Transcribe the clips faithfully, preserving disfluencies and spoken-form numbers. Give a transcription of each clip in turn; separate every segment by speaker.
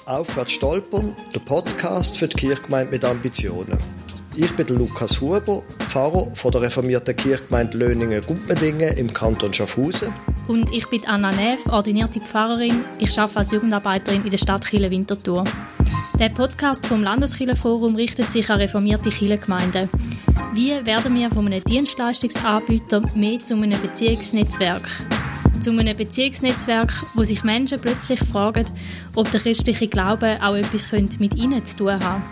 Speaker 1: Aufwärts stolpern, der Podcast für die Kirchgemeinde mit Ambitionen. Ich bin der Lukas Huber, Pfarrer von der reformierten Kirchgemeinde Löningen-Gumpendingen im Kanton Schaffhausen.
Speaker 2: Und ich bin Anna Neff, ordinierte Pfarrerin. Ich arbeite als Jugendarbeiterin in der Stadtkirche Winterthur. Der Podcast vom Landeskirchenforum richtet sich an reformierte Kirchengemeinden. Wie werden wir von einem Dienstleistungsanbieter mehr zu einem Beziehungsnetzwerk? Zu einem Beziehungsnetzwerk, wo sich Menschen plötzlich fragen, ob der christliche Glaube auch etwas mit ihnen zu tun hat.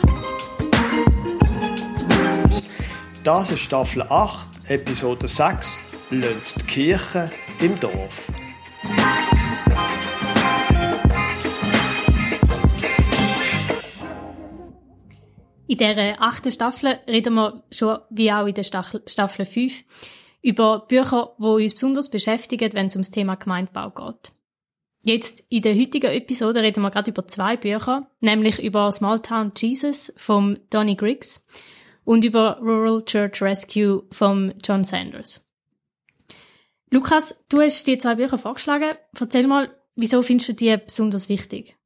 Speaker 1: Das ist Staffel acht, Episode sechs, «Lönt die Kirche im Dorf».
Speaker 2: In dieser achten Staffel reden wir schon, wie auch in der Staffel fünf, über Bücher, die uns besonders beschäftigen, wenn es ums Thema Gemeindebau geht. Jetzt, in der heutigen Episode, reden wir gerade über zwei Bücher, nämlich über Small Town Jesus von Donny Griggs und über Rural Church Rescue von John Sanders. Lukas, du hast die zwei Bücher vorgeschlagen. Erzähl mal, wieso findest du die besonders wichtig?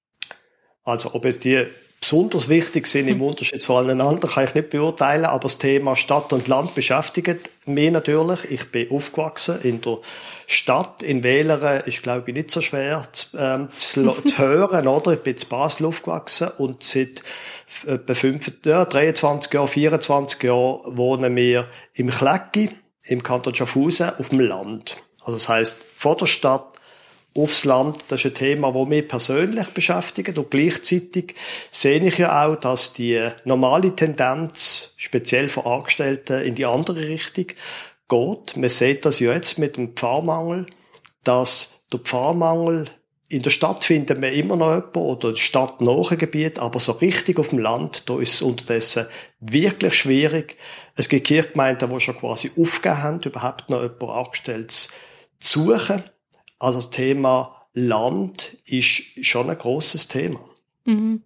Speaker 1: Also, ob es die besonders wichtig sind im Unterschied zu allen anderen, kann ich nicht beurteilen, aber das Thema Stadt und Land beschäftigt mich natürlich. Ich bin aufgewachsen in der Stadt. In Wählern ist, glaube ich, nicht so schwer zu, ähm, zu, zu hören, oder? Ich bin in Basel aufgewachsen und seit etwa fünf, ja, dreiundzwanzig Jahren, vierundzwanzig Jahren wohnen wir im Klecki, im Kanton Schaffhausen, auf dem Land. Also das heisst, vor der Stadt aufs Land, das ist ein Thema, das mich persönlich beschäftigt. Und gleichzeitig sehe ich ja auch, dass die normale Tendenz, speziell von Angestellten, in die andere Richtung geht. Man sieht das ja jetzt mit dem Pfarrmangel, dass der Pfarrmangel in der Stadt findet man immer noch jemanden oder in stadtnahen Gebiet, aber so richtig auf dem Land, da ist es unterdessen wirklich schwierig. Es gibt Kirchgemeinden, die schon quasi aufgegeben haben, überhaupt noch jemanden Angestelltes zu suchen. Also das Thema Land ist schon ein grosses Thema.
Speaker 2: Mhm.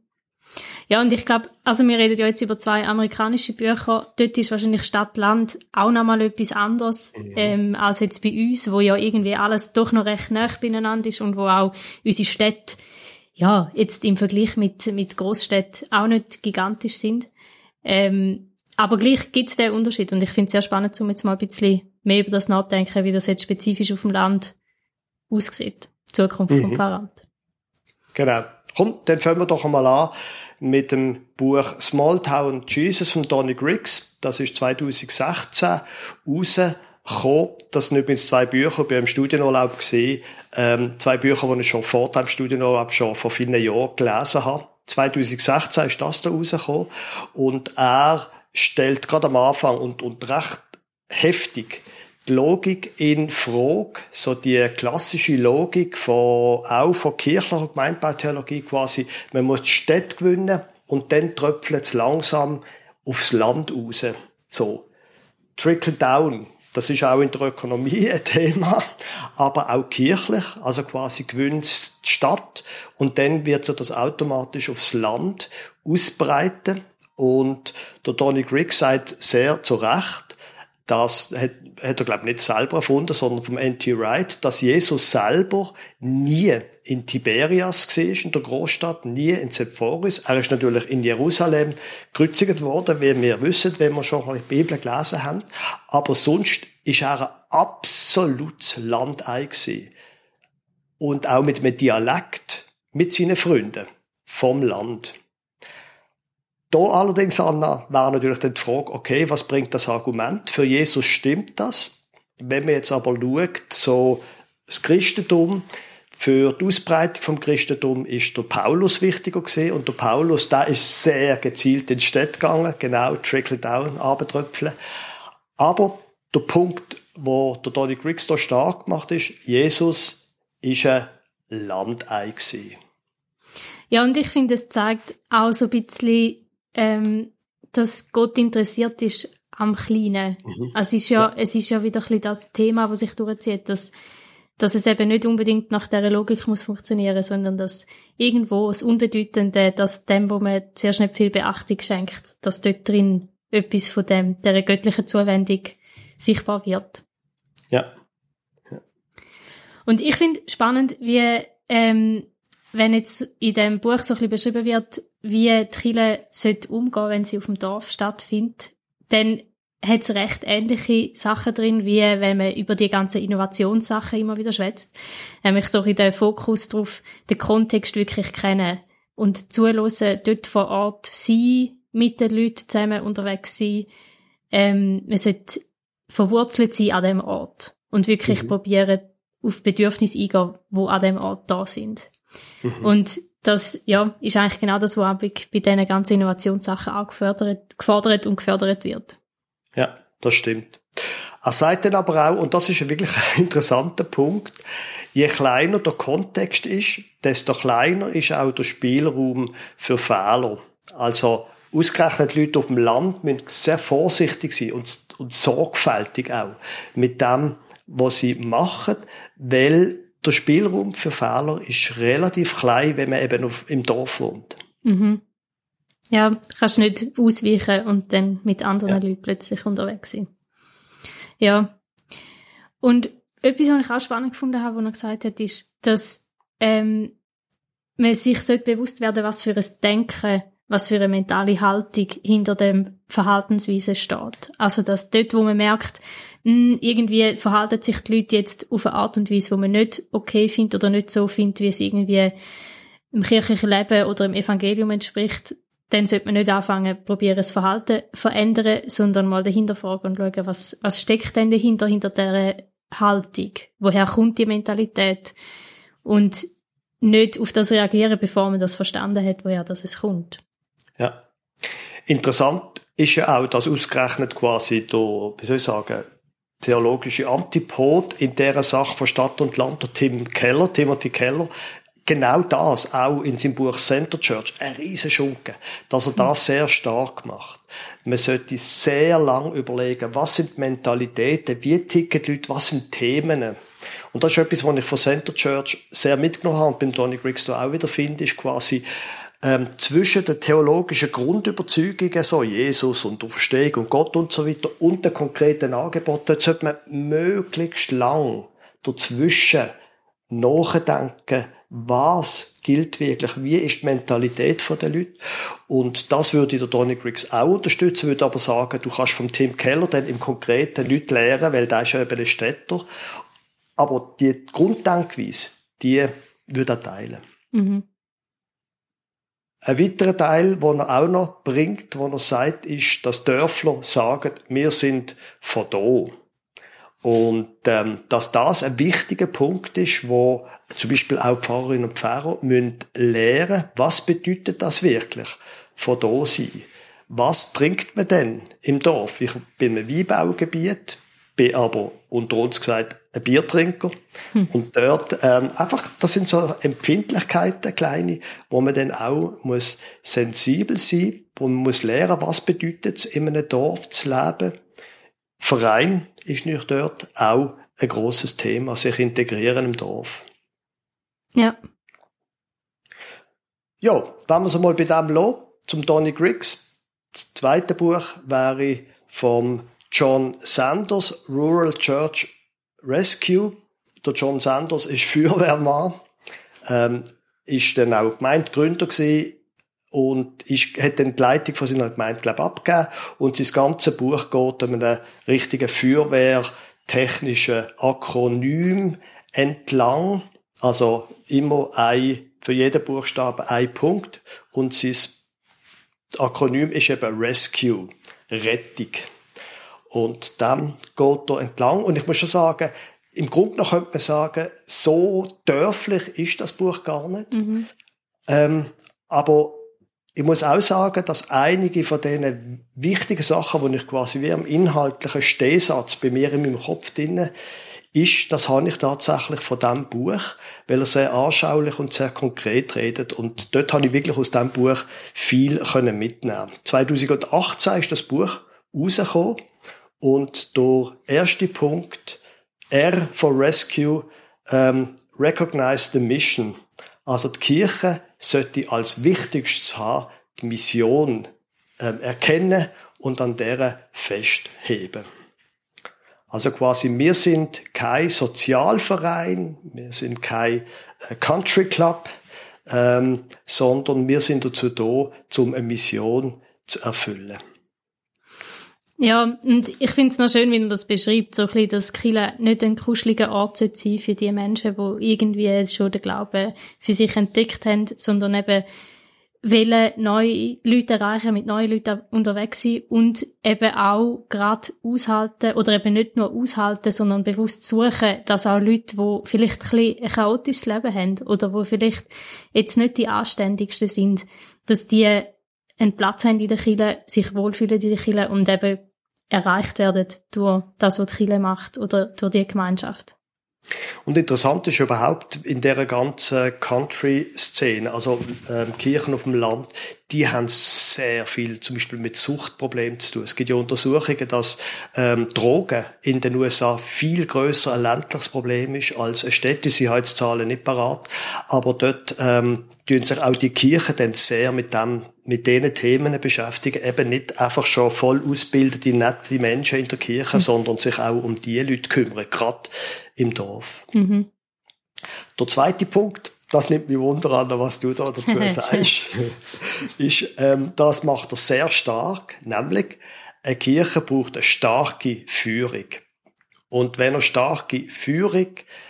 Speaker 2: Ja, und ich glaube, also wir reden ja jetzt über zwei amerikanische Bücher. Dort ist wahrscheinlich Stadt-Land auch nochmal etwas anderes ja. ähm, als jetzt bei uns, wo ja irgendwie alles doch noch recht nah beieinander ist und wo auch unsere Städte ja jetzt im Vergleich mit, mit Großstädten auch nicht gigantisch sind. Ähm, aber gleich gibt es den Unterschied und ich finde es sehr spannend, um jetzt mal ein bisschen mehr über das nachzudenken, wie das jetzt spezifisch auf dem Land aussieht, die Zukunft mhm. vom Pfarramt.
Speaker 1: Genau. Komm, dann fangen wir doch einmal an mit dem Buch Small Town Jesus von Donny Griggs. Das ist zwanzig sechzehn rausgekommen. Das sind übrigens zwei Bücher, bei einem Studienurlaub gesehen. Ähm, zwei Bücher, die ich schon vor dem Studienurlaub schon vor vielen Jahren gelesen habe. zwanzig sechzehn ist das da rausgekommen. Und er stellt gerade am Anfang und, und recht heftig die Logik in Frage, so die klassische Logik von, auch von kirchlicher Gemeindebautheologie quasi, man muss die Städte gewinnen und dann tröpfelt es langsam aufs Land raus. So, Trickle Down, das ist auch in der Ökonomie ein Thema, aber auch kirchlich, also quasi gewinnt die Stadt und dann wird sich das automatisch aufs Land ausbreiten und der Donny Griggs sagt sehr zu Recht, das hat, hat er, glaube ich, nicht selber erfunden, sondern vom N T Wright, dass Jesus selber nie in Tiberias war, in der Großstadt, nie in Sepphoris. Er ist natürlich in Jerusalem gekreuzigt worden, wie wir wissen, wenn wir schon mal die Bibel gelesen haben. Aber sonst ist er ein absolutes Landei gewesen. Und auch mit einem Dialekt mit seinen Freunden vom Land. Da allerdings, Anna, wäre natürlich dann die Frage, okay, was bringt das Argument? Für Jesus stimmt das. Wenn man jetzt aber schaut, so das Christentum, für die Ausbreitung vom Christentum ist der Paulus wichtiger gewesen. Und der Paulus, der ist sehr gezielt in die Städte gegangen, genau, Trickle-Down, Abendtröpfeln. Aber der Punkt, wo der Donny Griggs da stark gemacht ist, Jesus ist ein Landei gewesen.
Speaker 2: Ja, und ich finde, es zeigt auch so ein bisschen, Ähm, dass Gott interessiert ist am Kleinen. Mhm. Also es ist ja, ja, es ist ja wieder ein bisschen das Thema, das sich durchzieht, dass, dass es eben nicht unbedingt nach dieser Logik muss funktionieren, sondern dass irgendwo das Unbedeutende, dass dem, wo man zuerst nicht viel Beachtung schenkt, dass dort drin etwas von dem, dieser göttlichen Zuwendung sichtbar wird.
Speaker 1: Ja. ja.
Speaker 2: Und ich finde spannend, wie ähm, wenn jetzt in dem Buch so ein bisschen beschrieben wird, wie die Kirche sollte umgehen, wenn sie auf dem Dorf stattfindet, dann hat es recht ähnliche Sachen drin, wie wenn man über die ganzen Innovationssachen immer wieder schwätzt. Nämlich so in den Fokus drauf, den Kontext wirklich kennen und zuhören, dort vor Ort sein, mit den Leuten zusammen unterwegs sein. Ähm, man sollte verwurzelt sein an dem Ort und wirklich mhm. probieren, auf Bedürfnisse eingehen, die an dem Ort da sind. Mhm. Und das, ja, ist eigentlich genau das, was bei, bei diesen ganzen Innovationssachen auch gefördert, gefordert und gefördert wird.
Speaker 1: Ja, das stimmt. Er sagt dann aber auch, und das ist wirklich ein interessanter Punkt, je kleiner der Kontext ist, desto kleiner ist auch der Spielraum für Fehler. Also ausgerechnet Leute auf dem Land müssen sehr vorsichtig sein und, und sorgfältig auch mit dem, was sie machen, weil der Spielraum für Fehler ist relativ klein, wenn man eben auf, im Dorf wohnt.
Speaker 2: Mhm. Ja, kannst nicht ausweichen und dann mit anderen ja. Leuten plötzlich unterwegs sein. Ja. Und etwas, was ich auch spannend gefunden habe, was er gesagt hat, ist, dass ähm, man sich sollte bewusst werden, was für ein Denken, was für eine mentale Haltung hinter dem Verhaltensweise steht. Also, dass dort, wo man merkt, mh, irgendwie verhalten sich die Leute jetzt auf eine Art und Weise, die man nicht okay findet oder nicht so findet, wie es irgendwie im kirchlichen Leben oder im Evangelium entspricht, dann sollte man nicht anfangen, probieren, das Verhalten zu verändern, sondern mal dahinter fragen und schauen, was, was steckt denn dahinter, hinter dieser Haltung? Woher kommt die Mentalität? Und nicht auf das reagieren, bevor man das verstanden hat, woher das es kommt.
Speaker 1: Ja. Interessant ist ja auch, dass ausgerechnet quasi der, wie soll ich sagen, theologische Antipod in dieser Sache von Stadt und Land, der Tim Keller, Timothy Keller, genau das auch in seinem Buch Center Church, ein riesen Schunke, dass er das sehr stark macht. Man sollte sehr lang überlegen, was sind die Mentalitäten, wie ticken die Leute, was sind Themen. Und das ist etwas, was ich von Center Church sehr mitgenommen habe und beim Donny Griggs auch wieder finde, ist quasi ähm, zwischen den theologischen Grundüberzeugungen, so Jesus und Auferstehung und Gott und so weiter, und den konkreten Angeboten, dort sollte man möglichst lang dazwischen nachdenken, was gilt wirklich, wie ist die Mentalität der Leute. Und das würde der Donny Griggs auch unterstützen, würde aber sagen, du kannst vom Tim Keller dann im Konkreten Leute lernen, weil der ist ja eben ein Städter. Aber die Grunddenkweise, die würde er teilen. Mhm. Ein weiterer Teil, den er auch noch bringt, wo er sagt, ist, dass Dörfler sagen, wir sind von da. Und ähm, dass das ein wichtiger Punkt ist, wo zum Beispiel auch Pfarrerinnen und Pfarrer müssen lernen, was bedeutet das wirklich, von da sein. Was trinkt man denn im Dorf? Ich bin im Weinbaugebiet, bin aber unter uns gesagt ein Biertrinker. Hm. Und dort ähm, einfach, das sind so Empfindlichkeiten, kleine, wo man dann auch muss sensibel sein, wo man muss lernen, was bedeutet es, in einem Dorf zu leben. Verein ist nicht dort auch ein grosses Thema, sich integrieren im Dorf.
Speaker 2: Ja.
Speaker 1: Ja, wenn wir es mal bei dem lassen, zum Donny Griggs. Das zweite Buch wäre vom John Sanders, Rural Church Rescue. Der John Sanders ist Feuerwehrmann, ähm, ist dann auch Gemeindegründer gewesen und ist, hat dann die Leitung von seiner Gemeinde, glaube ich, abgegeben. Und sein ganzes Buch geht um einen richtigen Feuerwehrtechnischen Akronym entlang. Also immer ein, für jeden Buchstaben ein Punkt. Und sein Akronym ist eben Rescue, Rettung. Und dann geht er entlang. Und ich muss schon sagen, im Grunde noch könnte man sagen, so dörflich ist das Buch gar nicht. Mhm. Ähm, aber ich muss auch sagen, dass einige von diesen wichtigen Sachen, die ich quasi wie am inhaltlichen Stehsatz bei mir in meinem Kopf drin ist, das habe ich tatsächlich von diesem Buch, weil er sehr anschaulich und sehr konkret redet. Und dort habe ich wirklich aus diesem Buch viel können mitnehmen. zwanzig achtzehn ist das Buch rausgekommen und der erste Punkt, R for Rescue, ähm, Recognize the Mission. Also die Kirche sollte als Wichtigstes haben, die Mission ähm, erkennen und an der festheben. Also quasi, wir sind kein Sozialverein, wir sind kein äh, Country Club, ähm, sondern wir sind dazu da, um eine Mission zu erfüllen.
Speaker 2: Ja, und ich finde es noch schön, wie er das beschreibt, so ein bisschen, dass Kirche nicht ein kuscheliger Ort sein sollte für die Menschen, die irgendwie schon den Glauben für sich entdeckt haben, sondern eben wollen neue Leute erreichen, mit neuen Leuten unterwegs sein und eben auch gerade aushalten, oder eben nicht nur aushalten, sondern bewusst suchen, dass auch Leute, die vielleicht ein bisschen ein chaotisches Leben haben oder die vielleicht jetzt nicht die anständigsten sind, dass die einen Platz haben in der Kirche, sich wohlfühlen in der Kirche und eben erreicht werden durch das, was die Kirche macht oder durch die Gemeinschaft.
Speaker 1: Und interessant ist überhaupt in dieser ganzen Country-Szene, also ähm, Kirchen auf dem Land, die haben sehr viel zum Beispiel mit Suchtproblemen zu tun. Es gibt ja Untersuchungen, dass ähm, Drogen in den U S A viel grösser ein ländliches Problem ist als eine Städte. Sie haben jetzt Zahlen nicht parat, aber dort ähm, tun sich auch die Kirchen dann sehr mit dem mit diesen Themen beschäftigen, eben nicht einfach schon voll ausgebildete, nette Menschen in der Kirche, mhm. sondern sich auch um die Leute kümmern, gerade im Dorf. Mhm. Der zweite Punkt, das nimmt mich Wunder an, was du da dazu sagst, ist, ähm, das macht er sehr stark, nämlich, eine Kirche braucht eine starke Führung. Und wenn er starke Führung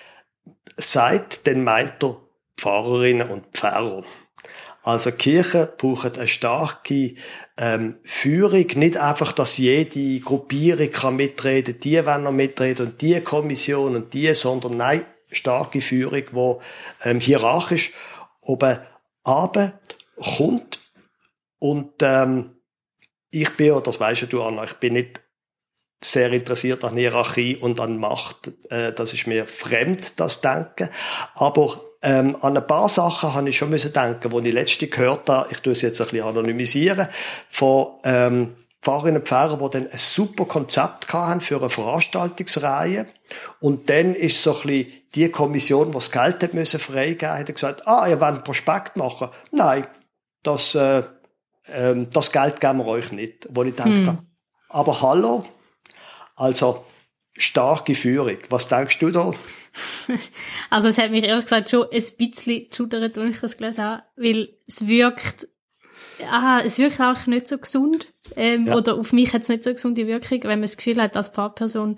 Speaker 1: sagt, dann meint er Pfarrerinnen und Pfarrer. Also Kirchen brauchen eine starke ähm, Führung, nicht einfach, dass jede Gruppierung kann mitreden, die wollen noch mitreden und die Kommission und die, sondern nein, starke Führung, die ähm, hierarchisch oben runter kommt. Und ähm, ich bin, oder das weisst du, Anna, ich bin nicht sehr interessiert an Hierarchie und an Macht. Äh, das ist mir fremd, das Denken. Aber ähm, an ein paar Sachen habe ich schon müssen denken, die ich letztens gehört habe. Ich tue es jetzt ein bisschen anonymisieren. Von ähm, Pfarrerinnen und Pfarrern, die dann ein super Konzept hatten für eine Veranstaltungsreihe. Und dann ist so ein bisschen die Kommission, die das Geld hat müssen freigeben, hat gesagt, ah, ihr wollt ein Prospekt machen? Nein, das, äh, äh, das Geld geben wir euch nicht. Wo ich gedacht habe, hm. aber hallo, also starke Führung. Was denkst du da?
Speaker 2: Also es hat mich ehrlich gesagt schon ein bisschen geschudert, als ich das gelesen habe, weil es wirkt, ah, es wirkt auch nicht so gesund, ähm, ja. oder auf mich hat es nicht so gesunde Wirkung, wenn man das Gefühl hat, als Pfarrperson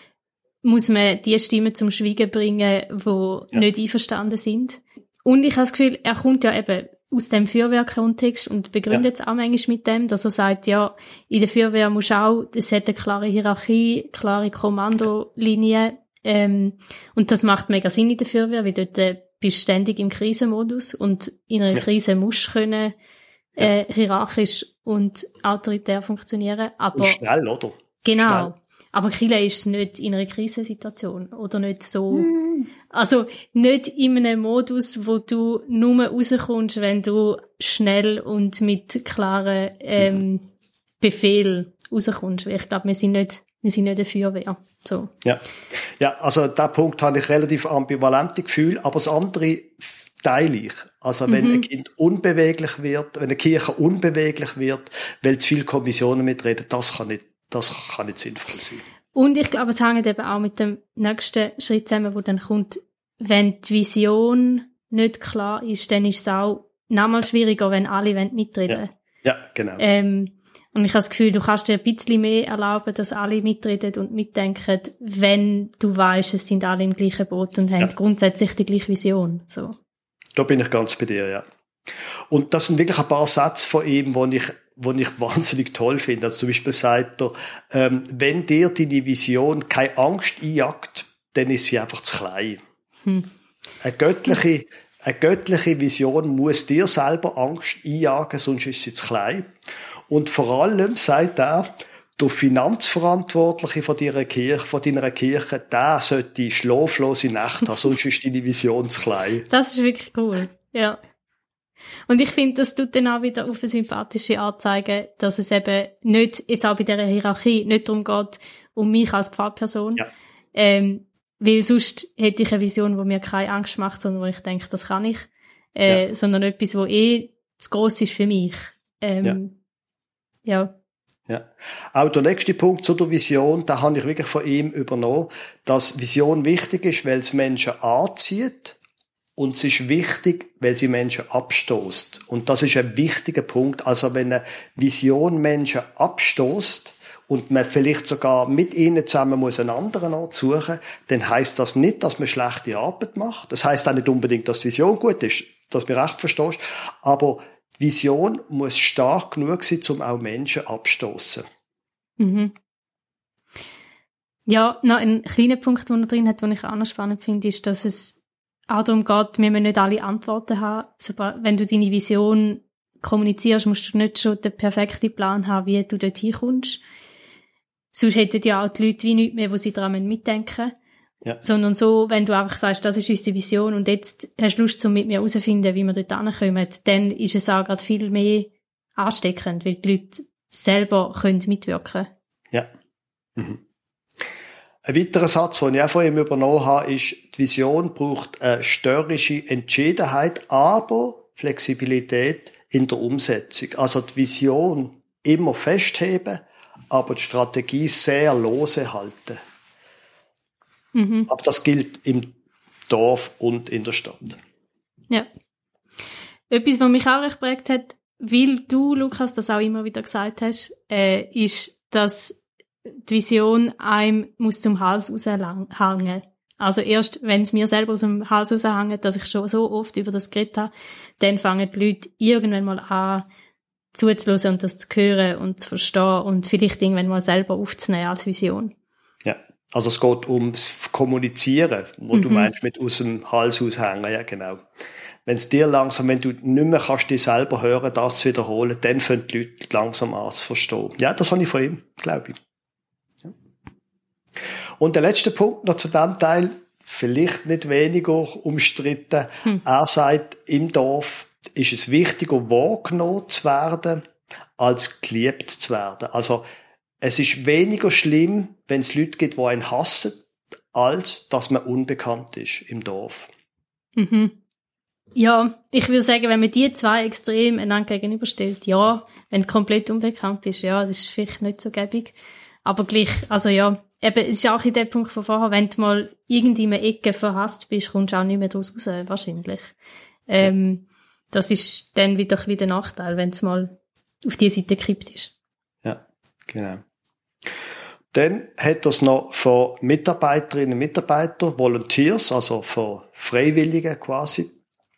Speaker 2: muss man die Stimmen zum Schweigen bringen, die ja. nicht einverstanden sind. Und ich habe das Gefühl, er kommt ja eben aus dem Feuerwehrkontext und begründet es ja. auch manchmal mit dem, dass er sagt, ja, in der Feuerwehr muss auch, es hat eine klare Hierarchie, klare Kommandolinie, ähm, und das macht mega Sinn in der Feuerwehr, weil dort äh, bist du ständig im Krisenmodus und in einer ja. Krise musst du können, äh, hierarchisch und autoritär funktionieren. Aber,
Speaker 1: und schnell, oder?
Speaker 2: Genau.
Speaker 1: Schnell.
Speaker 2: Aber Kirche ist nicht in einer Krisensituation oder nicht so, mm. also nicht in einem Modus, wo du nur rauskommst, wenn du schnell und mit klaren ähm, mm. Befehlen rauskommst. Ich glaube, wir sind nicht, wir sind nicht eine Feuerwehr. So. Ja.
Speaker 1: Ja, also der Punkt habe ich relativ ambivalente Gefühle, aber das andere teile ich. Also wenn mhm. ein Kind unbeweglich wird, wenn eine Kirche unbeweglich wird, weil zu viele Kommissionen mitreden, das kann nicht Das kann nicht sinnvoll sein.
Speaker 2: Und ich glaube, es hängt eben auch mit dem nächsten Schritt zusammen, der dann kommt. Wenn die Vision nicht klar ist, dann ist es auch nochmal schwieriger, wenn alle mitreden wollen.
Speaker 1: Ja, ja genau.
Speaker 2: Ähm, und ich habe das Gefühl, du kannst dir ein bisschen mehr erlauben, dass alle mitreden und mitdenken, wenn du weißt, es sind alle im gleichen Boot und haben ja. grundsätzlich die gleiche Vision. So.
Speaker 1: Da bin ich ganz bei dir, ja. Und das sind wirklich ein paar Sätze von ihm, wo ich wo ich wahnsinnig toll finde. Also zum Beispiel sagt er, ähm, wenn dir deine Vision keine Angst einjagt, dann ist sie einfach zu klein. Hm. Eine göttliche, eine göttliche Vision muss dir selber Angst einjagen, sonst ist sie zu klein. Und vor allem sagt er, der Finanzverantwortliche von deiner Kirche, von deiner Kirche, der sollte schlaflose Nächte haben, sonst ist deine Vision zu klein.
Speaker 2: Das ist wirklich cool, ja. Und ich finde, das tut dann auch wieder auf eine sympathische Art zeigen, dass es eben nicht, jetzt auch bei dieser Hierarchie, nicht darum geht, um mich als Pfarrperson. Ja. Ähm, weil sonst hätte ich eine Vision, die mir keine Angst macht, sondern wo ich denke, das kann ich. Äh, ja. Sondern etwas, wo eh zu gross ist für mich. Ähm, ja.
Speaker 1: ja. Ja. Auch der nächste Punkt zu der Vision, da habe ich wirklich von ihm übernommen, dass Vision wichtig ist, weil es Menschen anzieht und es ist wichtig, weil sie Menschen abstoßt. Und das ist ein wichtiger Punkt. Also wenn eine Vision Menschen abstoßt und man vielleicht sogar mit ihnen zusammen muss einen anderen Ort suchen, dann heisst das nicht, dass man schlechte Arbeit macht. Das heisst auch nicht unbedingt, dass die Vision gut ist, dass du mich recht verstehst. Aber die Vision muss stark genug sein, um auch Menschen abstoßen.
Speaker 2: Mhm. Ja, noch ein kleiner Punkt, den er drin hat, den ich auch noch spannend finde, ist, dass es auch darum geht, wir müssen nicht alle Antworten haben. Sobald, wenn du deine Vision kommunizierst, musst du nicht schon den perfekten Plan haben, wie du dort hinkommst. Sonst hätten ja auch die Leute wie nichts mehr, wo sie daran mitdenken müssen. Ja. Sondern so, wenn du einfach sagst, das ist unsere Vision und jetzt hast du Lust, um mit mir herauszufinden, wie wir dort hinkommen, dann ist es auch gerade viel mehr ansteckend, weil die Leute selber können mitwirken können.
Speaker 1: Ja. Mhm. Ein weiterer Satz, den ich auch von ihm übernommen habe, ist, die Vision braucht eine störrische Entschiedenheit, aber Flexibilität in der Umsetzung. Also die Vision immer festheben, aber die Strategie sehr lose halten. Mhm. Aber das gilt im Dorf und in der Stadt.
Speaker 2: Ja. Etwas, was mich auch recht geprägt hat, weil du, Lukas, das auch immer wieder gesagt hast, äh, ist, dass die Vision einem muss zum Hals raushängen. Also erst, wenn es mir selber aus dem Hals raushängt, dass ich schon so oft über das geredet habe, dann fangen die Leute irgendwann mal an, zuzuhören und das zu hören und zu verstehen und vielleicht irgendwann mal selber aufzunehmen als Vision.
Speaker 1: Ja, also es geht ums Kommunizieren, wo mhm. du meinst mit aus dem Hals raushängen, ja genau. Wenn es dir langsam, wenn du nicht mehr kannst, dich selber hören, das zu wiederholen, dann fangen die Leute langsam an zu verstehen. Ja, das habe ich von ihm, glaube ich. Ja. Und der letzte Punkt noch zu dem Teil, vielleicht nicht weniger umstritten. Hm. Er sagt, im Dorf ist es wichtiger, wahrgenommen zu werden, als geliebt zu werden. Also, es ist weniger schlimm, wenn es Leute gibt, die einen hassen, als dass man unbekannt ist im Dorf.
Speaker 2: Mhm. Ja, ich würde sagen, wenn man die zwei extrem einander gegenüberstellt, ja, wenn du komplett unbekannt bist, ja, das ist vielleicht nicht so gäbig. Aber gleich, also ja, eben, es ist auch in dem Punkt von vorher, wenn du mal irgendwie in einer Ecke verhasst bist, kommst du auch nicht mehr daraus raus, wahrscheinlich. Ähm, das ist dann wieder ein bisschen der Nachteil, wenn es mal auf die Seite gekippt ist.
Speaker 1: Ja, genau. Dann hat er es noch von Mitarbeiterinnen und Mitarbeitern, Volunteers, also von Freiwilligen quasi.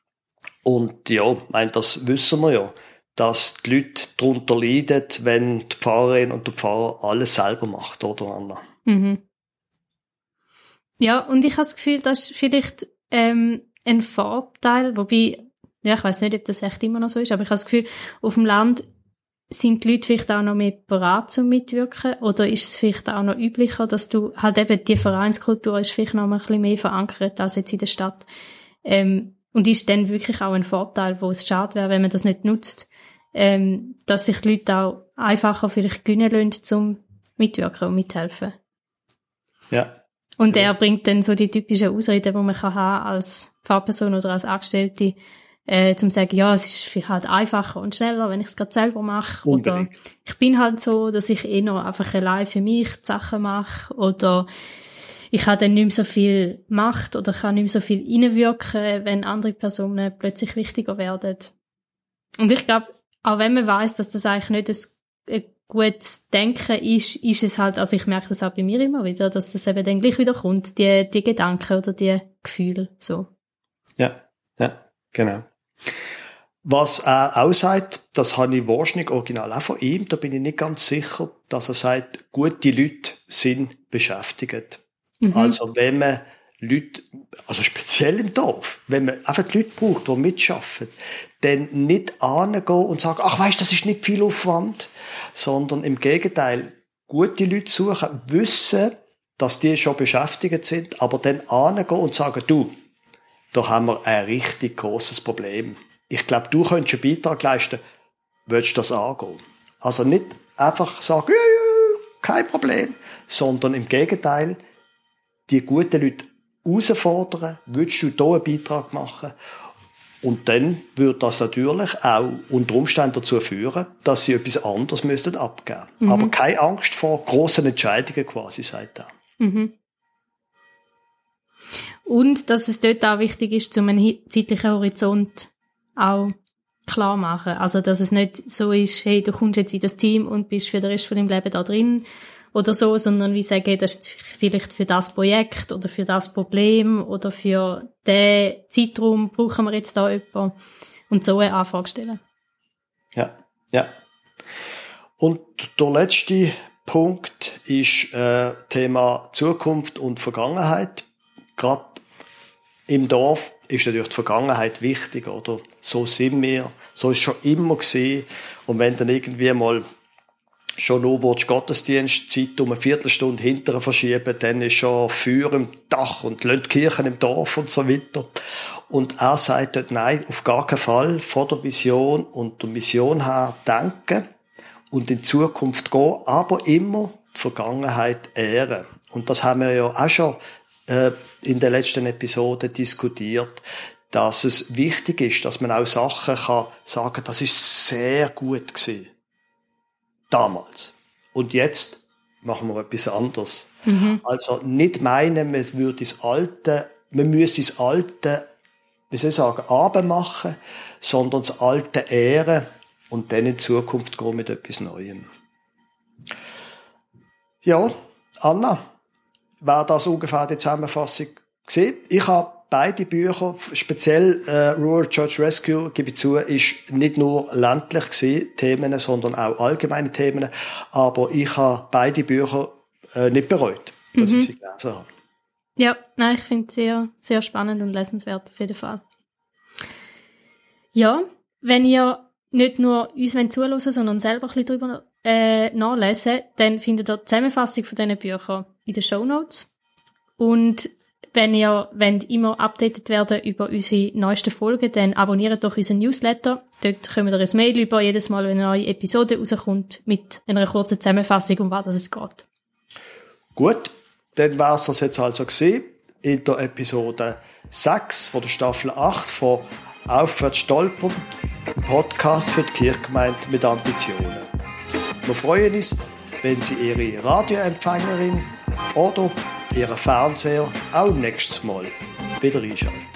Speaker 1: Und ja, ich meine, das wissen wir ja, dass die Leute darunter leiden, wenn die Pfarrerin und der Pfarrer alles selber macht, oder Anna?
Speaker 2: Mhm. Ja, und ich habe das Gefühl, das ist vielleicht ähm, ein Vorteil, wobei, ja, ich weiß nicht, ob das echt immer noch so ist, aber ich habe das Gefühl, auf dem Land sind die Leute vielleicht auch noch mehr bereit zum Mitwirken, oder ist es vielleicht auch noch üblicher, dass du halt eben, die Vereinskultur ist vielleicht noch mal ein bisschen mehr verankert als jetzt in der Stadt. Ähm, und ist dann wirklich auch ein Vorteil, wo es schade wäre, wenn man das nicht nutzt, ähm, dass sich die Leute auch einfacher vielleicht gönnen lassen, zum Mitwirken und mithelfen.
Speaker 1: Ja.
Speaker 2: Und er bringt dann so die typischen Ausreden, die man kann haben als Pfarrperson oder als Angestellte, äh, zum sagen, ja, es ist vielleicht halt einfacher und schneller, wenn ich es gerade selber mache. Oder ich bin halt so, dass ich eher einfach allein für mich die Sachen mache. Oder ich habe dann nicht mehr so viel Macht oder kann nicht mehr so viel reinwirken, wenn andere Personen plötzlich wichtiger werden. Und ich glaube, auch wenn man weiss, dass das eigentlich nicht ein, ein gutes Denken ist, ist es halt, also ich merke das auch bei mir immer wieder, dass das eben dann gleich wieder kommt, die, die Gedanken oder die Gefühle, so.
Speaker 1: Ja, ja, genau. Was er auch sagt, das habe ich wahrscheinlich original auch von ihm, da bin ich nicht ganz sicher, dass er sagt, gute Leute sind beschäftigt. Mhm. Also wenn man Leute, also speziell im Dorf, wenn man einfach die Leute braucht, die mitschaffen, dann nicht angehen und sagen, ach weisst, das ist nicht viel Aufwand, sondern im Gegenteil, gute Leute suchen, wissen, dass die schon beschäftigt sind, aber dann angehen und sagen, du, da haben wir ein richtig grosses Problem. Ich glaube, du könntest einen Beitrag leisten, willst du das angehen? Also nicht einfach sagen, ja, ja, kein Problem, sondern im Gegenteil, die guten Leute herausfordern, willst du hier einen Beitrag machen? Und dann würde das natürlich auch unter Umständen dazu führen, dass sie etwas anderes müssten abgeben. Mhm. Aber keine Angst vor grossen Entscheidungen quasi, sagt er.
Speaker 2: Mhm. Und dass es dort auch wichtig ist, um einen zeitlichen Horizont auch klar machen. Also, dass es nicht so ist, hey, du kommst jetzt in das Team und bist für den Rest von deinem Leben da drin oder so, sondern wie sagen, das ist vielleicht für das Projekt oder für das Problem oder für den Zeitraum brauchen wir jetzt da jemanden und so eine Anfrage stellen.
Speaker 1: Ja, ja. Und der letzte Punkt ist äh, Thema Zukunft und Vergangenheit. Gerade im Dorf ist natürlich die Vergangenheit wichtig, oder? So sind wir, so ist es schon immer gewesen. Und wenn dann irgendwie mal schon nur willst, Gottesdienstzeit um eine Viertelstunde hinterher verschieben, dann ist schon Feuer im Dach und die Kirchen im Dorf und so weiter. Und er sagt dort, nein, auf gar keinen Fall vor der Vision und der Mission her denken und in Zukunft gehen, aber immer die Vergangenheit ehren. Und das haben wir ja auch schon äh, in der letzten Episode diskutiert, dass es wichtig ist, dass man auch Sachen kann sagen, das ist sehr gut gewesen. Damals. Und jetzt machen wir etwas anderes. Mhm. Also nicht meinen, man würde das Alte, man müsse das Alte, wie soll ich sagen, abmachen, sondern das Alte ehren und dann in Zukunft gehen mit etwas Neuem. Ja, Anna, war das ungefähr die Zusammenfassung gewesen? Ich habe beide Bücher, speziell äh, Rural Church Rescue, gebe ich zu, ist nicht nur ländlich gewesen, Themen, sondern auch allgemeine Themen. Aber ich habe beide Bücher äh, nicht bereut, dass mhm. ich sie gelesen habe.
Speaker 2: Ja, nein, ich finde es sehr, sehr spannend und lesenswert auf jeden Fall. Ja, wenn ihr nicht nur uns zuhören, sondern selber ein bisschen darüber äh, nachlesen, dann findet ihr die Zusammenfassung von diesen Büchern in den Shownotes. Und wenn ihr wollt, immer updated werden über unsere neuesten Folgen, dann abonniert doch unseren Newsletter. Dort kommt ihr ein Mail über, jedes Mal, wenn eine neue Episode rauskommt, mit einer kurzen Zusammenfassung, um was es geht.
Speaker 1: Gut, dann war es das jetzt also gewesen, in der Episode sechs von der Staffel acht von Aufwärts stolpern, ein Podcast für die Kirchgemeinde mit Ambitionen. Wir freuen uns, wenn Sie Ihre Radioempfängerin oder Ihren Fernseher auch nächstes Mal wieder einschalten.